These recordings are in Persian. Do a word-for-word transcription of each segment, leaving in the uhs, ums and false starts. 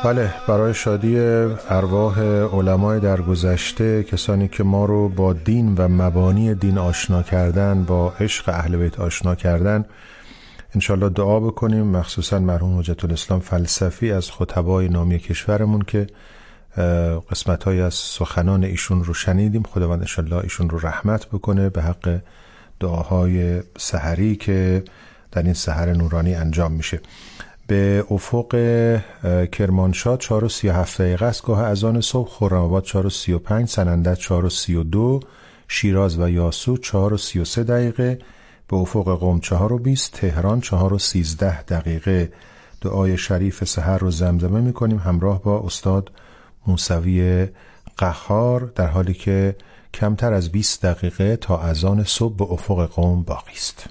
بله، برای شادی ارواح علمای در گذشته، کسانی که ما رو با دین و مبانی دین آشنا کردن، با عشق اهل بیت آشنا کردن، انشالله دعا بکنیم. مخصوصا مرحوم حجت الاسلام فلسفی از خطبای نامی کشورمون که قسمت‌های از سخنان ایشون رو شنیدیم. خداوند انشالله ایشون رو رحمت بکنه به حق دعاهای سحری که در این سحر نورانی انجام میشه. به افق کرمانشاه چهار و سی و هفت دقیقه است گاه اذان صبح، خرم‌آباد چهار و سی و پنج، سنندج چهار و سی و دو، شیراز و یاسوج چهار و سی و سه دقیقه، به افق قم چهار و بیست، تهران چهار و سیزده دقیقه. دعای شریف سحر رو زمزمه میکنیم همراه با استاد موسوی قهار، در حالی که کمتر از بیست دقیقه تا اذان صبح به افق قم باقی است.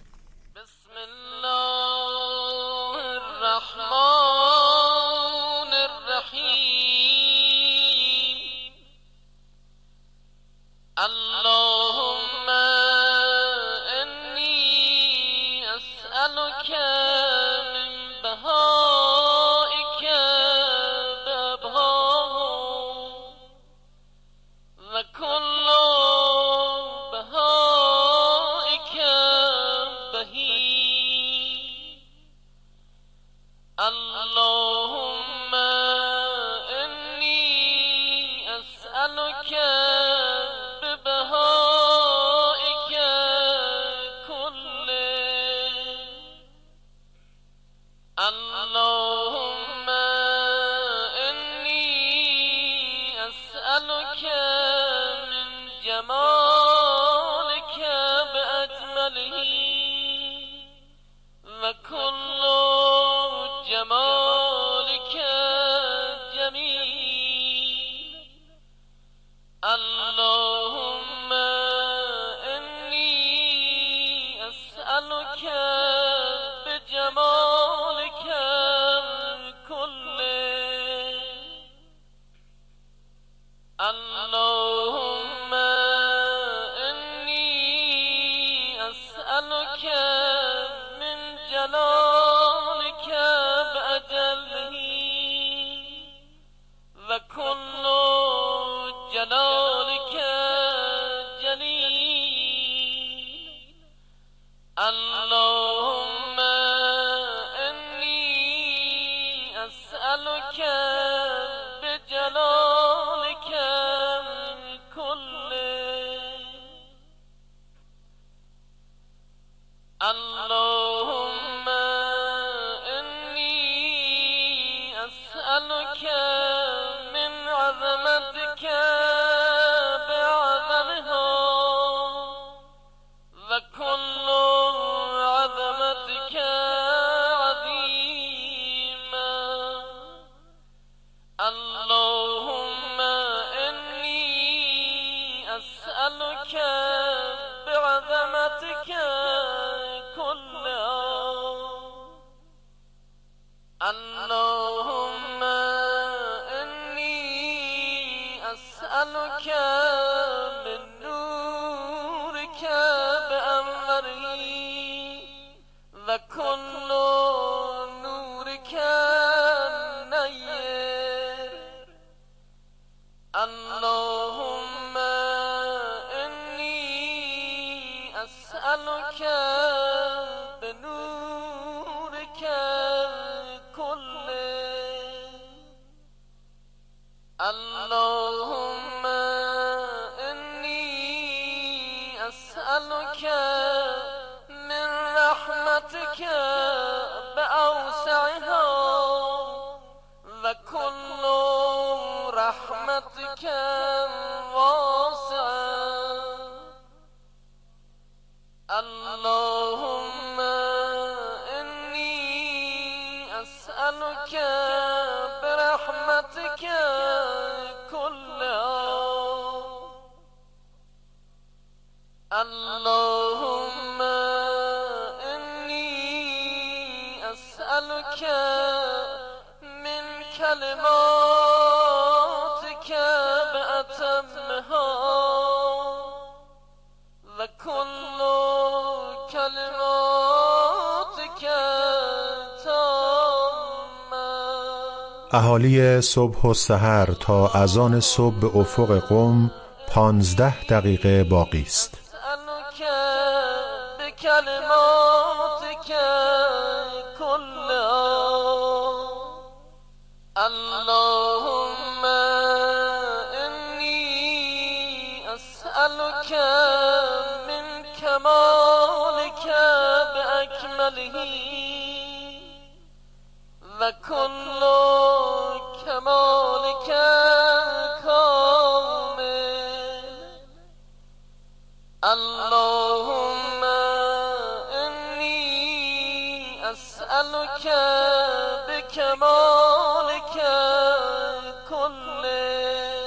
اللهم إني أسألك من بهائك بأبهاه وكل بهائك بهي. اللهم إني أسألك اللهم إني أسألك من جمالك بأجمله وكل جمالك جميل. اللهم إني أسألك بجمالك اللهم إني أسألك من جلالك بأجله وكل جلالك جليل. اللهم إني أسألك بجلالك اللهم إني أسألك من عظمتك بعظمها وكل عظمتك عظيما. اللهم إني أسألك بعظمتك اللهم إني أسألك من نورك بأنوره وكل نورك نير. اللهم إني أسألك بنورك اللهم إني أسألك من رحمتك بأوسعها وكل رحمتك واسعة. اللهم إني أسألك برحمتك اللهم إني أسألك من كلماتك بأتمها وكل كلماتك تامة. اهالی صبح و سحر تا اذان صبح به افق قم پانزده دقیقه باقی است. اللهم انی اسألك من کمالک باکمله و کل کمالک کامل. اللهم انی اسألك بکمالک کله.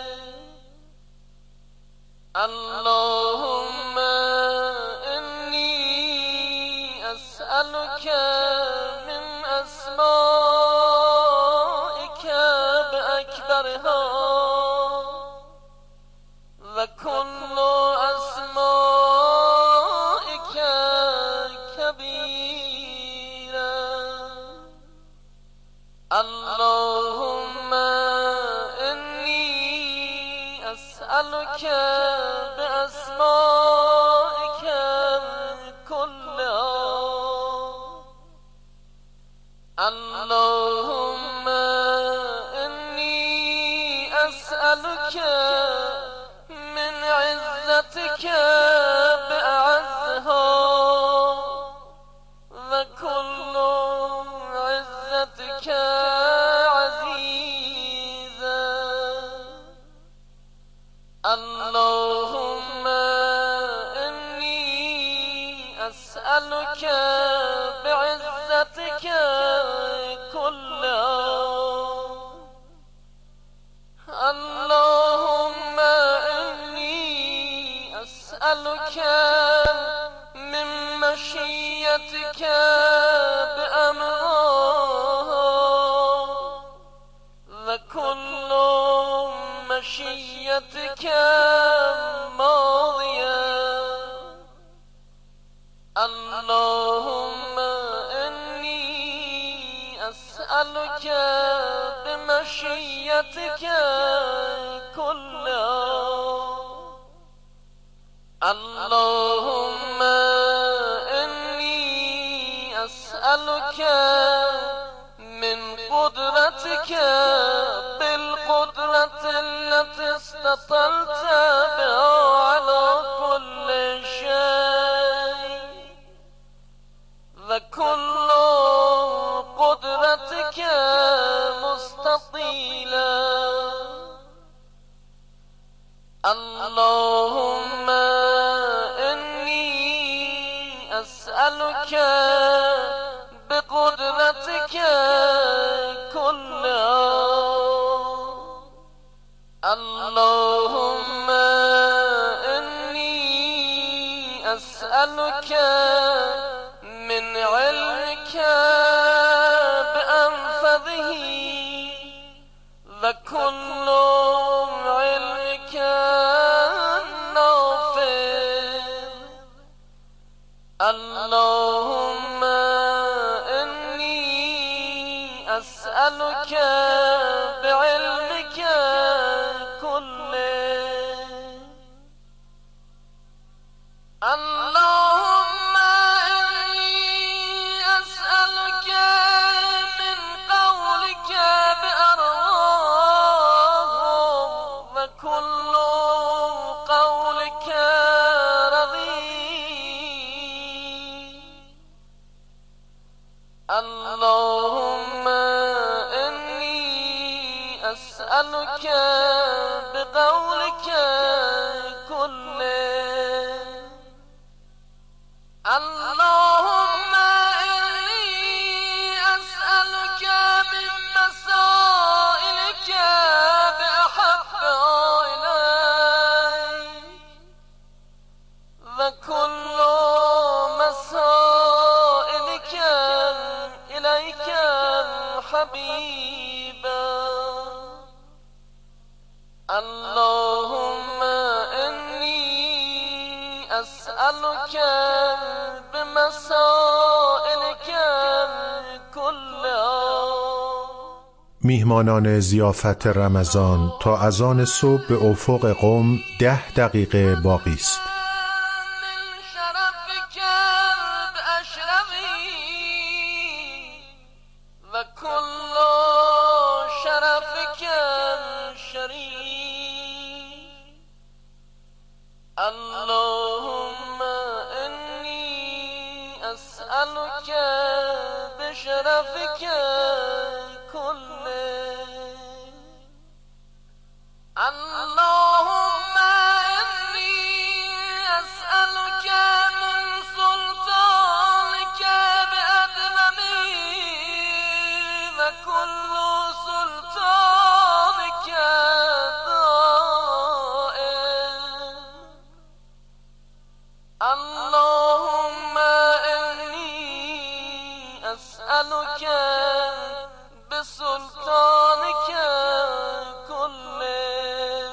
اللهم انی اسألك من اسمائك بأكبرها و کل اسمائك کبیرا. اللهم انی اسألك بأسمائك كلها. اللهم انی اسألك من عزتك بأعزها و كل عزتك عزيزا. اللهم انی اسألك بعزتك كلها. اللهم انی اسألك من مشیتك بأمرها و كل مشیتك ماضية. اللهم انی اسألك بمشیتك كلها. اللهم انی اسألك من قدرتك بالقدرة التي استطلت بها على كل شيء و كل قدرتك مستطيلا. اللهم انی اسألك بقدرتك كلها. اللهم انی اسألك من علمك بأنفذه و كل علمك نافذ. اللهم انی اسألك بعلمك كله. اللهم انی اسألك من قولك بأرواح و كل قولك رضي. اللهم انی اسألك بقولك كله. اللهم انی اسألك من مسائلك بأحبها إليك و كل مسائلك إليك حبيبا. اللهم انی اسألك بمسائلك كلها. میهمانان ضیافت رمضان، تا اذان صبح به افق قم ده دقیقه باقی است. اللهم انی اسألك بشرفك كله اللهم انی اسألك من سلطانك بأدنمه وكل سلطانك اللهم إني أسألك بسلطانك كله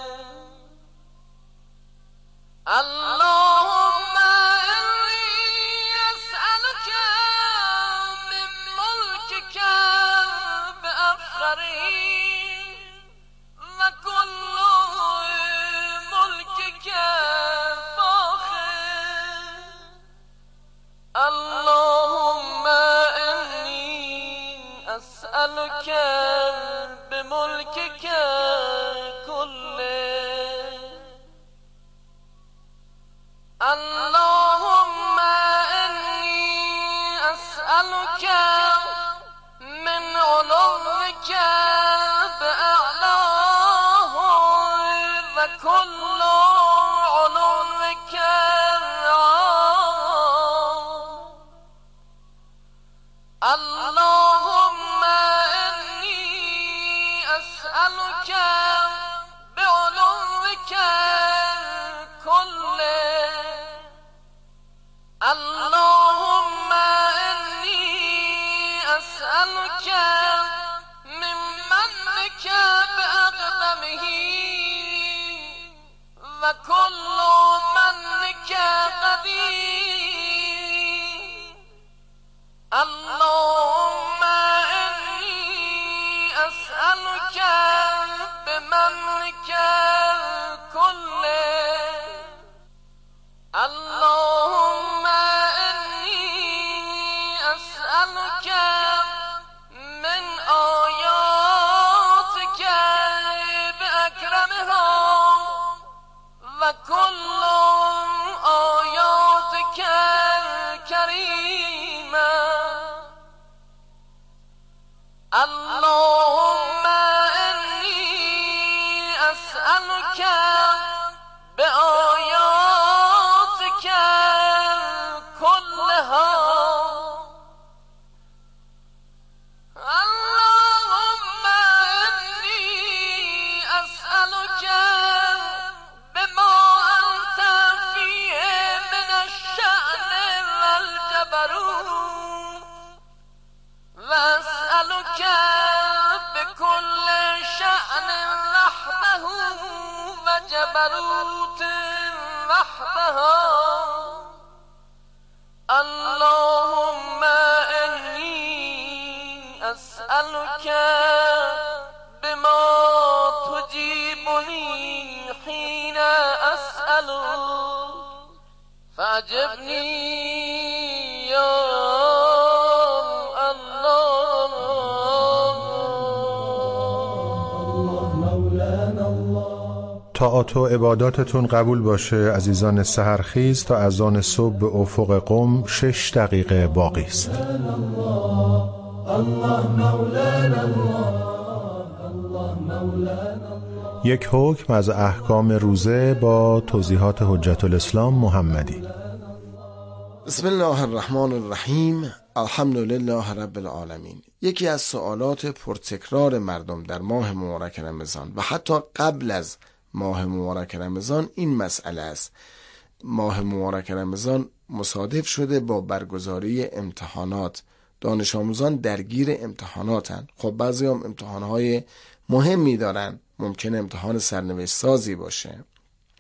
اللهم إني أسألك من ملكك بأفخره وكل ملكك اللهم إني أسألك بملكك كله اللهم إني أسألك من علوك بأعلاه وكل علوك اللهم إني أسألك بعلوك كله اللهم إني أسألك من منك بأقدمه وكل منك قدير اللهم إني أسألك بمنك كله اللهم إني أسألك من آياتك بأكرمها وكل آياتك الكريمة اللهم إني أسألك بآياتك كلها اللهم إني أسألك بما أنت فيه من الشأن والجبروت وأسألك بكل شأن وحده وجبروت وحدها اللهم إني أسألك بما تجيبني حين أسألك فأجبني يا طاعات و عباداتتون قبول باشه عزیزان سحرخیز. تا اذان صبح به افق قم شش دقیقه باقی است. یک حکم از احکام روزه با توضیحات حجت الاسلام محمدی. بسم الله الرحمن الرحیم. الحمد لله رب العالمین. یکی از سوالات پرتکرار مردم در ماه مبارک رمضان و حتی قبل از ماه مبارک رمضان این مسئله است. ماه مبارک رمضان مصادف شده با برگزاری امتحانات. دانش آموزان درگیر امتحاناتن. خب بعضی هم امتحانهای مهمی دارن، ممکنه امتحان سرنوشت سازی باشه.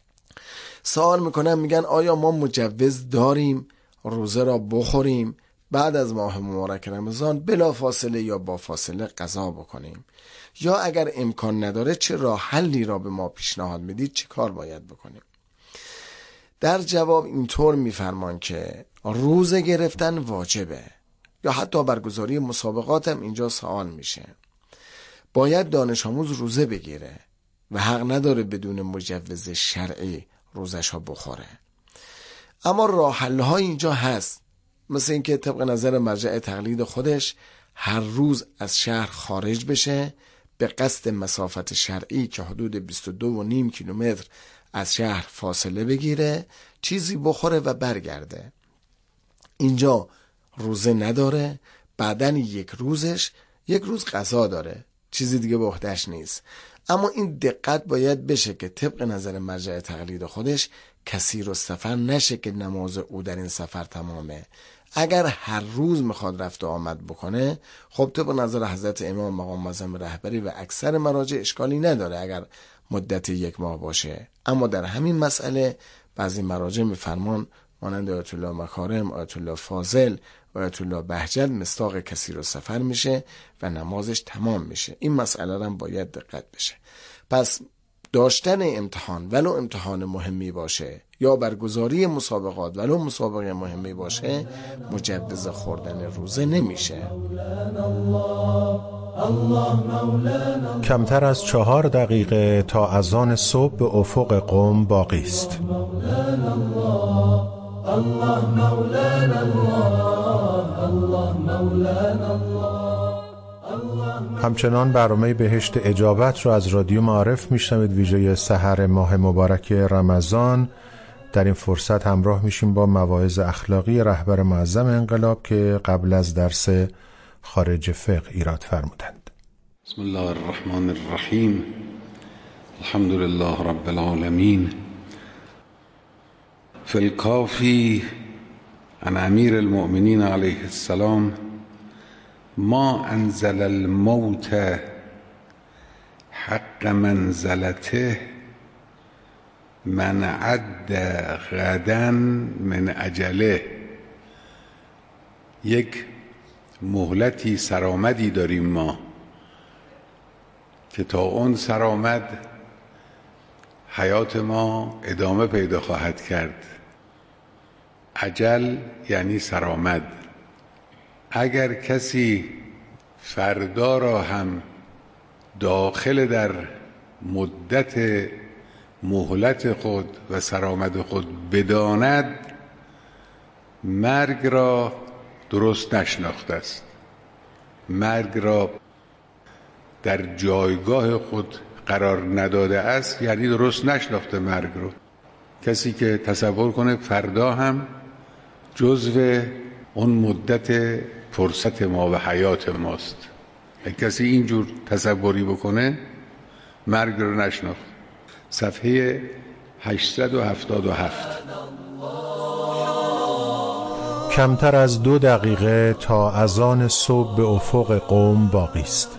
سوال میکنن، میگن آیا ما مجوز داریم روزه را بخوریم بعد از ماه مبارک رمضان بلا فاصله یا با فاصله قضا بکنیم، یا اگر امکان نداره چه راه حلی را به ما پیشنهاد میدید، چه کار باید بکنیم؟ در جواب اینطور میفرمان که روزه گرفتن واجبه، یا حتی برگزاری مسابقات هم اینجا سوال میشه. باید دانش آموز روزه بگیره و حق نداره بدون مجوز شرعی روزش ها بخوره. اما راه حل ها اینجا هست، مثل اینکه طبق نظر مرجع تقلید خودش هر روز از شهر خارج بشه به قصد مسافت شرعی که حدود بیست و دو و نیم کیلومتر از شهر فاصله بگیره، چیزی بخوره و برگرده. اینجا روزه نداره، بعدن یک روزش یک روز قضا داره، چیزی دیگه به عهده‌اش نیست. اما این دقت باید بشه که طبق نظر مرجع تقلید خودش کسی رو سفر نشه که نماز او در این سفر تمامه. اگر هر روز میخواد رفت و آمد بکنه، خب طبق نظر حضرت امام مقام معظم رهبری و اکثر مراجع اشکالی نداره اگر مدت یک ماه باشه. اما در همین مسئله بعضی مراجع میفرمان مانند آیت الله مکارم، آیت الله فاضل و آیت الله بهجت مصداق کسی رو سفر میشه و نمازش تمام میشه. این مسئله هم باید دقت بشه. پس داشتن امتحان ولو امتحان مهمی باشه یا برگزاری مسابقات ولو مسابقه مهمی باشه، مجوز خوردن روزه نمیشه. کمتر از چهار دقیقه تا اذان صبح به افق قم باقی است. همچنان برنامه بهشت اجابت را از رادیو معارف میشنوید، ویژه سحر ماه مبارک رمضان. در این فرصت همراه میشیم با مواعظ اخلاقی رهبر معظم انقلاب که قبل از درس خارج فقه ایراد فرمودند. بسم الله الرحمن الرحیم. الحمد لله رب العالمین. فی الکافی عن امیر المؤمنین علیه السلام: ما انزل الموت حق منزلته من عد غدا من اجله. یک مهلتی سرآمدی داریم ما که تا اون سرآمد حیات ما ادامه پیدا خواهد کرد. اجل یعنی سرآمد. اگر کسی فردا را هم داخل در مدت مهلت خود و سرآمد خود بداند، مرگ را درست نشناخته است. مرگ را در جایگاه خود قرار نداده است، یعنی درست نشناخته مرگ رو. کسی که تصور کنه فردا هم جزو اون مدت فرصت ما و حیات ماست، کسی اینجور تصوری بکنه مرگ رو نشناخت. صفحه هشتصد و هفتاد و هفت. کمتر از دو دقیقه تا اذان صبح به افق قم باقی است.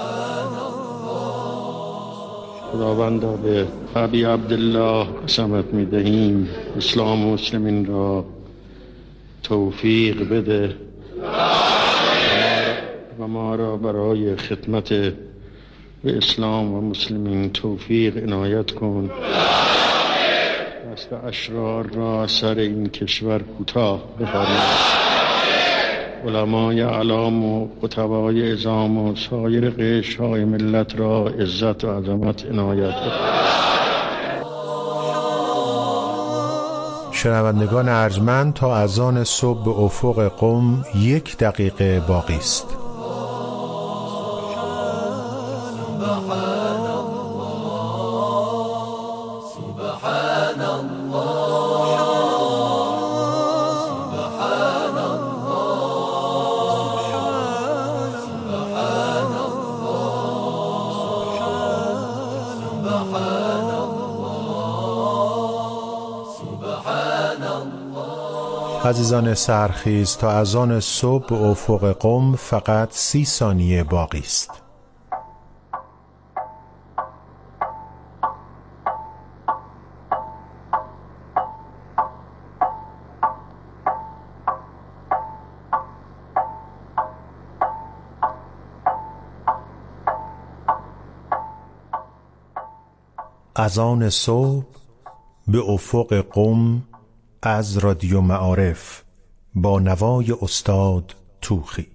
خداوندا به ابی عبدالله قسمت می‌دهیم اسلام و مسلمین را توفیق بده و ما را برای خدمت به اسلام و مسلمین توفیق عنایت کن. دست اشرار را سر این کشور کوتاه بفرما. علمای اعلام و خطبای عظام و سایر قشرهای ملت را عزت و عظمت عنایت کن. شنوندگان ارجمند، تا اذان صبح به افق قم یک دقیقه باقی است. عزیزان سرخیز، تا اذان صبح به افق قم فقط سی ثانیه باقی است. از آن صبح به افق قم از رادیو معارف با نوای استاد توخی.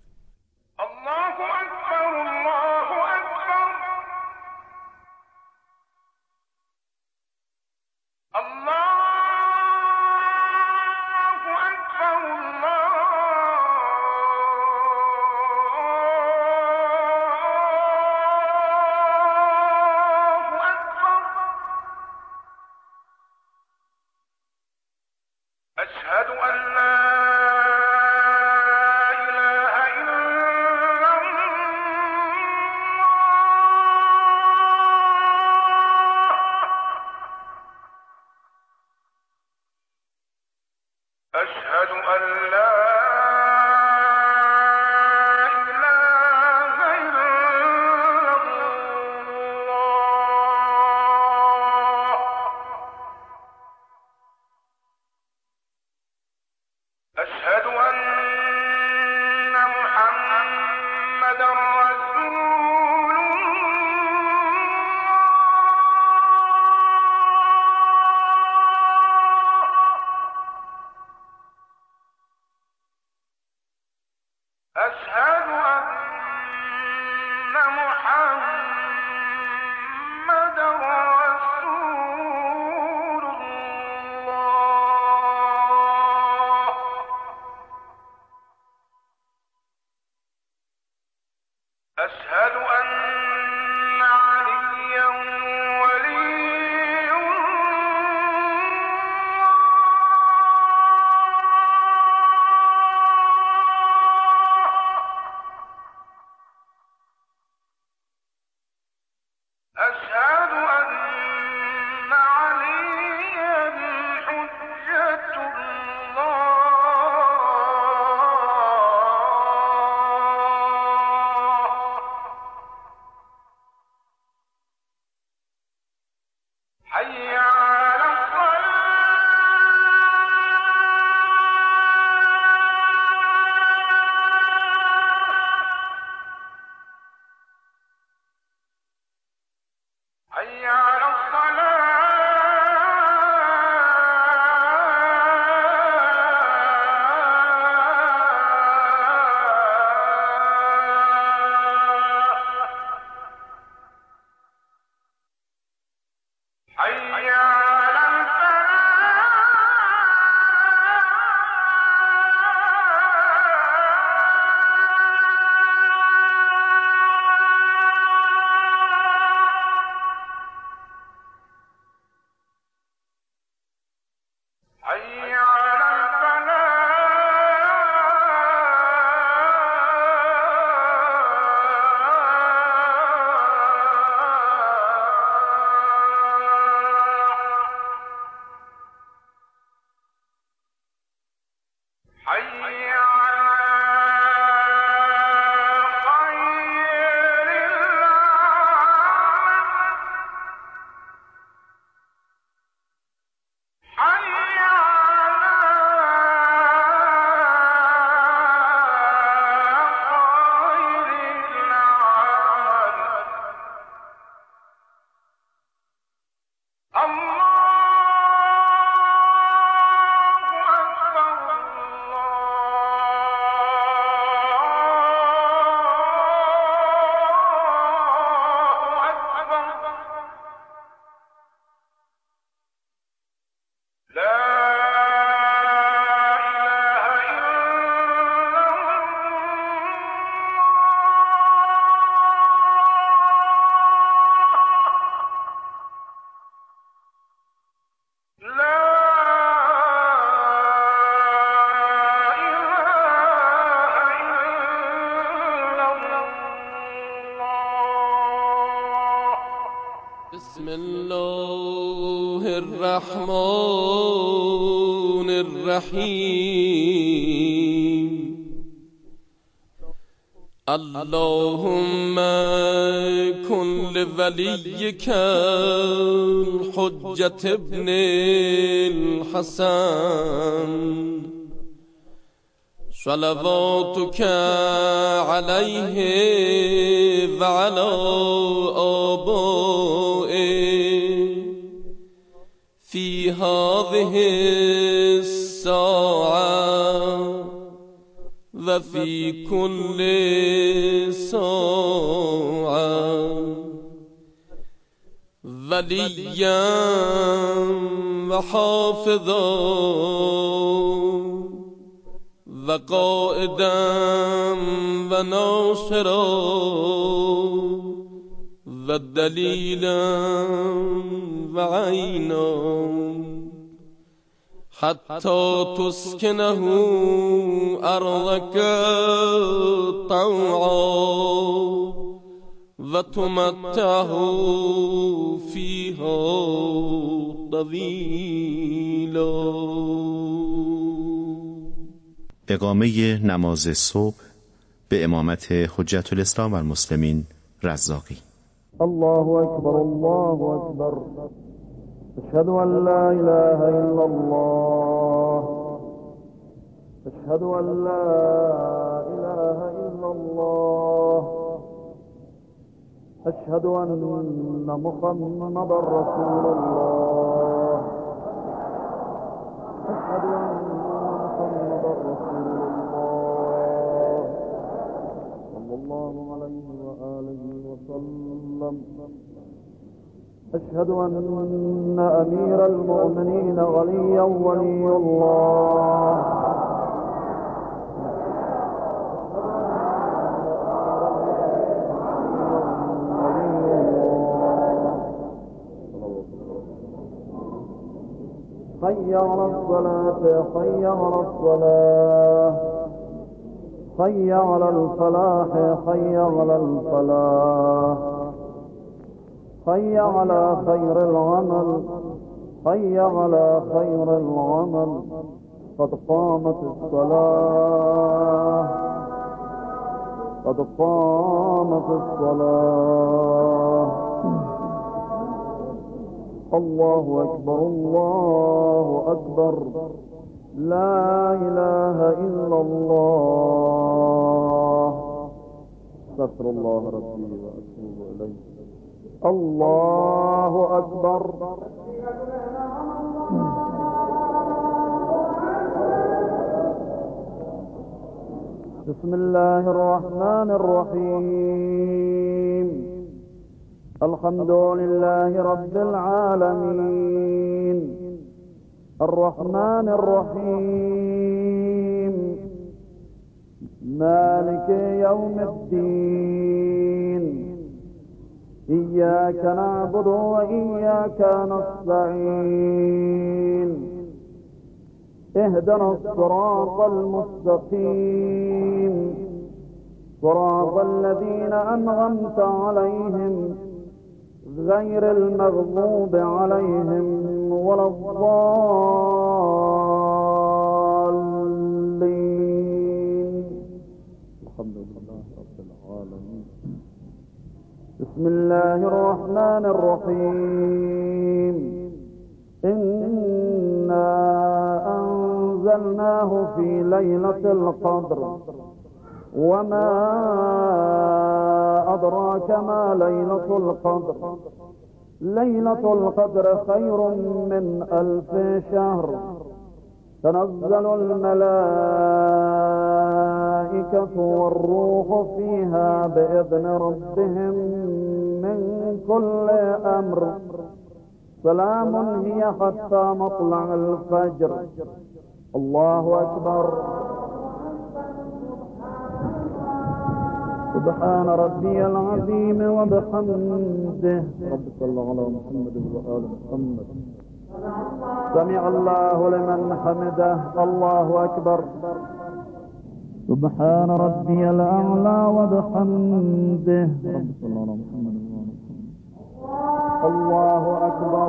بسم الله الرحمن الرحیم اللهم کن لولیک الحجة ابن الحسن صلواتك عليه وعلى آبائه هذه الساعة وفي كل ساعة وليا وحافظا وقائدا وناصرا ودليلا وعينا حتى تسكنه أرضك طوعا وتمتعه فيها طويلا. اقامه نماز صبح به امامت حجت الاسلام و المسلمین رزاقی. الله أكبر الله أكبر أشهد أن لا إله إلا الله أشهد أن لا إله إلا الله أشهد أن محمدا رسول الله أشهد أن محمدا رسول الله صلى الله عليه وآله وسلم. أشهد أن أمير المؤمنين علي ولي الله حي على الصلاة حي على الصلاة حي على الفلاح حي على الفلاح حي على خير العمل حي على خير العمل قد قامت الصلاة قد قامت الصلاة. الله أكبر الله أكبر لا إله إلا الله استغفر الله ربي وأتوب إليه. الله أكبر. بسم الله الرحمن الرحيم الحمد لله رب العالمين الرحمن الرحيم مالك يوم الدين إياك نعبد وإياك نستعين اهدنا الصراط المستقيم صراط الذين أنعمت عليهم غير المغضوب عليهم ولا الضالين. الحمد لله رب العالمين. بسم الله الرحمن الرحيم إنا أنزلناه في ليلة القدر وما أدراك ما ليلة القدر ليلة القدر خير من ألف شهر تنزل الملائكة والروح فيها بإذن ربهم من كل أمر سلام هي حتى مطلع الفجر. الله أكبر. سبحان ربي العظيم وبحمده. رب صل على محمد وآل محمد. سمع الله لمن حمده. الله أكبر. سبحان ربي الأعلى وبحمده. رب صل على محمد وآل محمد. الله أكبر.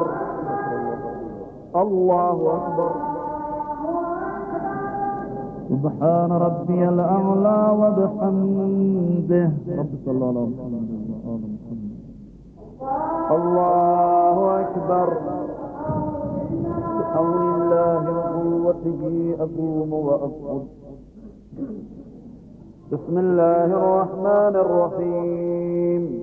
الله أكبر. سبحان ربي الأعلى وبحمده. رب صل على محمد وآل محمد. الله أكبر. بحول الله وقوته أقوم وأصعد. بسم الله الرحمن الرحيم